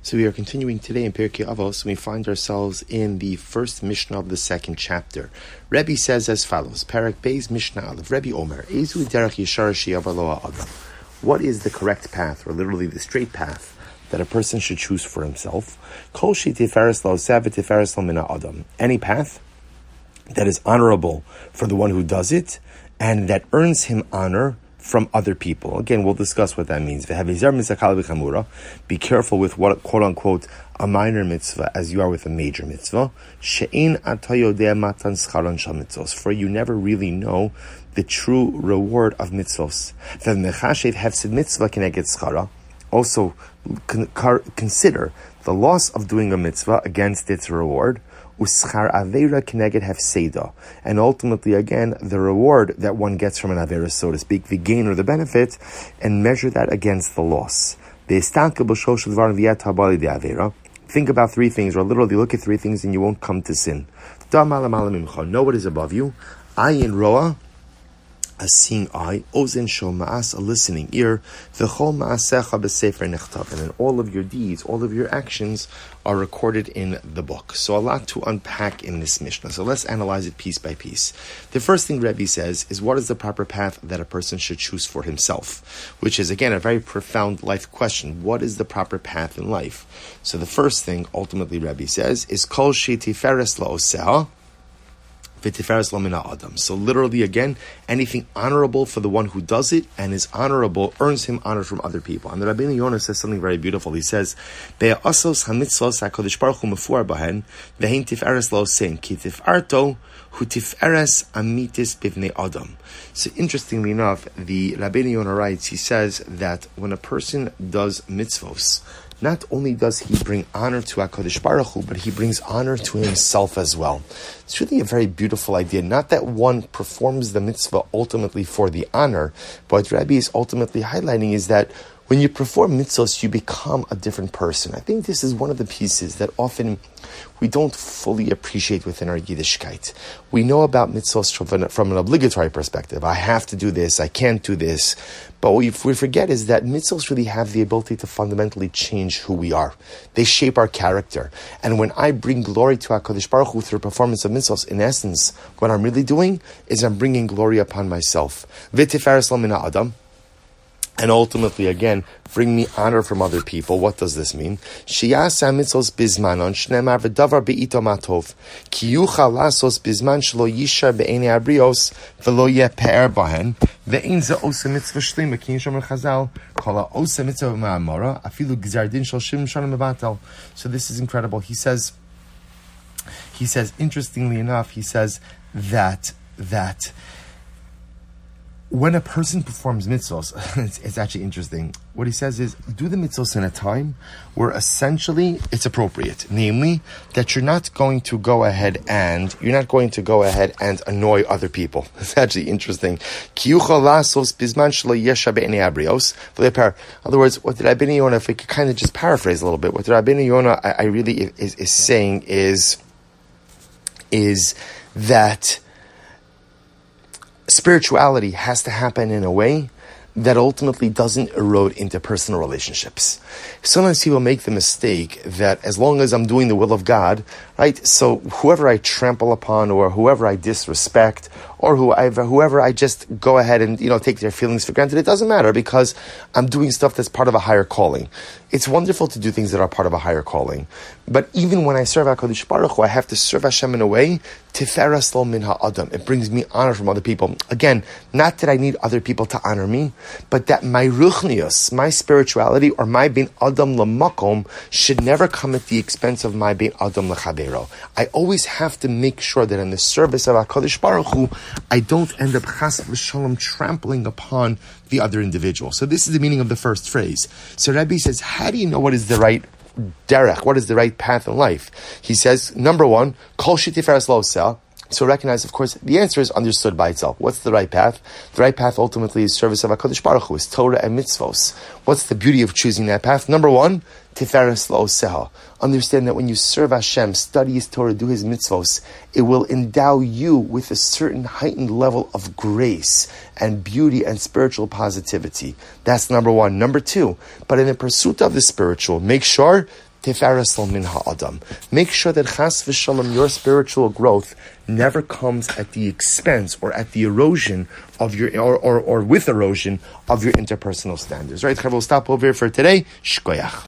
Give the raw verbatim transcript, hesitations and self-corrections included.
So we are continuing today in Pirkei Avos. We find ourselves in the first Mishnah of the second chapter. Rebbe says as follows: Parak Beis Mishnah Aleph. Rebbe Omer, Ezu derech yishar she'avar lo ha'adam. What is the correct path, or literally the straight path, that a person should choose for himself? Kol shi tiferes lo oseh v'tiferes lo min ha'adam. Any path that is honorable for the one who does it, and that earns him honor from other people. Again, we'll discuss what that means. Be careful with what, quote unquote, a minor mitzvah as you are with a major mitzvah. For you never really know the true reward of mitzvahs. Also, consider the loss of doing a mitzvah against its reward. And ultimately, again, the reward that one gets from an avera, so to speak, the gain or the benefit, and measure that against the loss. Think about three things, or literally look at three things, and you won't come to sin. Know what is above you. Ayin roa, a seeing eye, ozen shoma'as, a listening ear, v'chol ma'asecha b'sefer nechtav, and then all of your deeds, all of your actions are recorded in the book. So a lot to unpack in this Mishnah. So let's analyze it piece by piece. The first thing Rebbe says is, what is the proper path that a person should choose for himself? Which is, again, a very profound life question. What is the proper path in life? So the first thing, ultimately, Rebbe says, is kol shi tiferes lo oseh, so literally, again, anything honorable for the one who does it and is honorable earns him honor from other people. And the Rabbeinu Yonah says something very beautiful. He says, "Be'asos hamitzvos HaKadosh Baruch Hu mefuar bahen ve'hein tiferes lo sein ki tifarto hu tiferes amitis bivnei adam." So interestingly enough, the Rabbeinu Yonah writes, he says that when a person does mitzvos, not only does he bring honor to HaKadosh Baruch Hu, but he brings honor to himself as well. It's really a very beautiful idea. Not that one performs the mitzvah ultimately for the honor, but what Rabbi is ultimately highlighting is that when you perform mitzvahs, you become a different person. I think this is one of the pieces that often we don't fully appreciate within our Yiddishkeit. We know about mitzvahs from an, from an obligatory perspective. I have to do this, I can't do this. But what we, we forget is that mitzvahs really have the ability to fundamentally change who we are. They shape our character. And when I bring glory to HaKadosh Baruch Hu through performance of mitzvahs, in essence, what I'm really doing is I'm bringing glory upon myself. V'tiferes lo min ha'adam. And ultimately, again, bring me honor from other people. What does this mean? Sheyasa mitzvos bizmanon shneimar v'davar be'ito matov ki yuchal lasos bizman shelo yishar be'enei abrios v'lo yeh pe'er bahen ve'ein ze osa mitzvah shlima ki yishomer chazal kol ha'osa mitzvah ma'amora afilu gzar din shel shivim shana mevatel. So this is incredible. He says, he says, interestingly enough, he says that that. When a person performs mitzvahs, it's, it's actually interesting. What he says is, do the mitzvahs in a time where essentially it's appropriate. Namely, that you're not going to go ahead and, you're not going to go ahead and annoy other people. It's actually interesting. In other words, what did Rabbeinu Yonah, if we could kind of just paraphrase a little bit, what Rabbeinu Yonah, I, I really is, is saying is, is that spirituality has to happen in a way that ultimately doesn't erode into personal relationships. Sometimes people make the mistake that as long as I'm doing the will of God, right, so whoever I trample upon or whoever I disrespect or whoever, whoever I just go ahead and, you know, take their feelings for granted, it doesn't matter because I'm doing stuff that's part of a higher calling. It's wonderful to do things that are part of a higher calling. But even when I serve HaKadosh Baruch Hu, I have to serve Hashem in a way, tiferes lo min ha'adam. It brings me honor from other people. Again, not that I need other people to honor me, but that my ruchnius, my spirituality, or my bin adam lamakom should never come at the expense of my bin adam lechavero. I always have to make sure that in the service of HaKadosh Baruch Hu, I don't end up chas v'shalom trampling upon the other individual. So this is the meaning of the first phrase. So Rabbi says, how do you know what is the right derech, what is the right path in life? He says, number one, kol shi tiferes lo oseh. So recognize, of course, the answer is understood by itself. What's the right path? The right path ultimately is service of HaKadosh Baruch Hu, is Torah and mitzvos. What's the beauty of choosing that path? Number one, tiferes lo oseh. Understand that when you serve Hashem, study His Torah, do His mitzvos, it will endow you with a certain heightened level of grace and beauty and spiritual positivity. That's number one. Number two, but in the pursuit of the spiritual, make sure Tiferes min ha'adam. Make sure that chas v'shalom, your spiritual growth never comes at the expense or at the erosion of your, or, or, or with erosion of your interpersonal standards. Right? We'll stop over here for today. Shkoyach.